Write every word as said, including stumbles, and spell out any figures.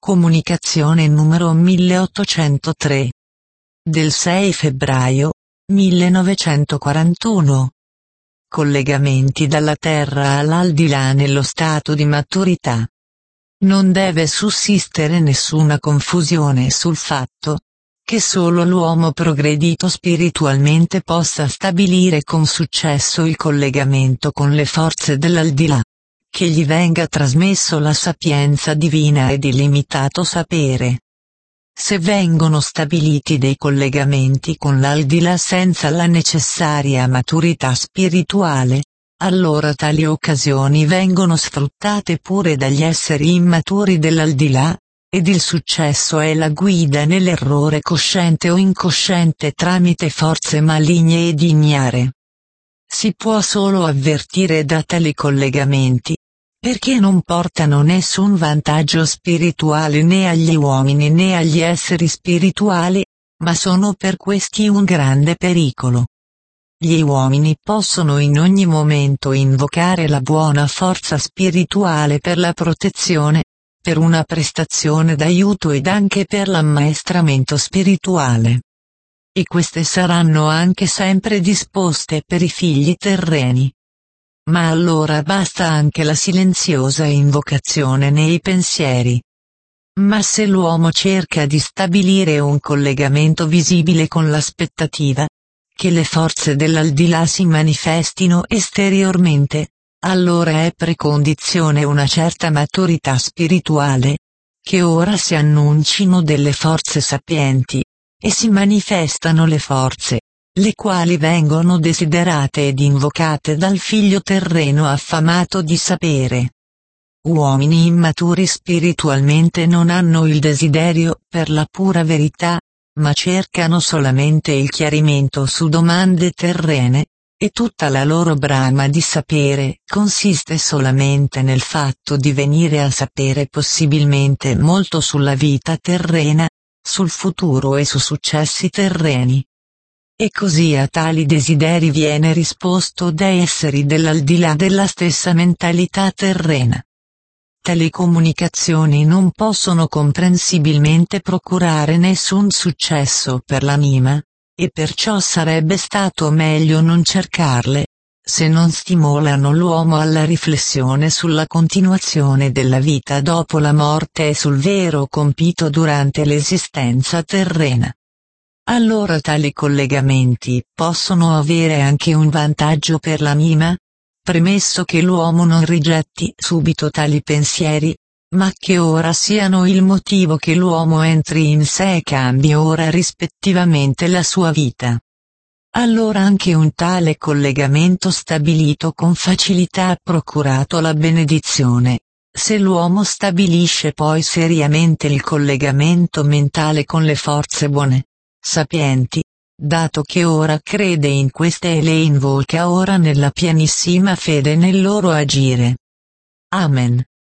Comunicazione numero milleottocentotre. Del sei febbraio millenovecentoquarantuno. Collegamenti dalla Terra all'aldilà nello stato di maturità. Non deve sussistere nessuna confusione sul fatto che solo l'uomo progredito spiritualmente possa stabilire con successo il collegamento con le forze dell'aldilà, che gli venga trasmesso la sapienza divina ed illimitato sapere. Se vengono stabiliti dei collegamenti con l'aldilà senza la necessaria maturità spirituale, allora tali occasioni vengono sfruttate pure dagli esseri immaturi dell'aldilà, ed il successo è la guida nell'errore cosciente o incosciente tramite forze maligne ed ignare. Si può solo avvertire da tali collegamenti, perché non portano nessun vantaggio spirituale né agli uomini né agli esseri spirituali, ma sono per questi un grande pericolo. Gli uomini possono in ogni momento invocare la buona forza spirituale per la protezione, per una prestazione d'aiuto ed anche per l'ammaestramento spirituale. E queste saranno anche sempre disposte per i figli terreni. Ma allora basta anche la silenziosa invocazione nei pensieri. Ma se l'uomo cerca di stabilire un collegamento visibile con l'aspettativa che le forze dell'aldilà si manifestino esteriormente, allora è precondizione una certa maturità spirituale, che ora si annuncino delle forze sapienti, e si manifestano le forze, le quali vengono desiderate ed invocate dal figlio terreno affamato di sapere. Uomini immaturi spiritualmente non hanno il desiderio per la pura verità, ma cercano solamente il chiarimento su domande terrene, e tutta la loro brama di sapere consiste solamente nel fatto di venire a sapere possibilmente molto sulla vita terrena, sul futuro e su successi terreni. E così a tali desideri viene risposto da esseri dell'aldilà della stessa mentalità terrena. Tali comunicazioni non possono comprensibilmente procurare nessun successo per l'anima, e perciò sarebbe stato meglio non cercarle, se non stimolano l'uomo alla riflessione sulla continuazione della vita dopo la morte e sul vero compito durante l'esistenza terrena. Allora tali collegamenti possono avere anche un vantaggio per l'anima, premesso che l'uomo non rigetti subito tali pensieri, ma che ora siano il motivo che l'uomo entri in sé e cambi ora rispettivamente la sua vita. Allora anche un tale collegamento stabilito con facilità ha procurato la benedizione, se l'uomo stabilisce poi seriamente il collegamento mentale con le forze buone, sapienti, dato che ora crede in queste e le invoca ora nella pienissima fede nel loro agire. Amen.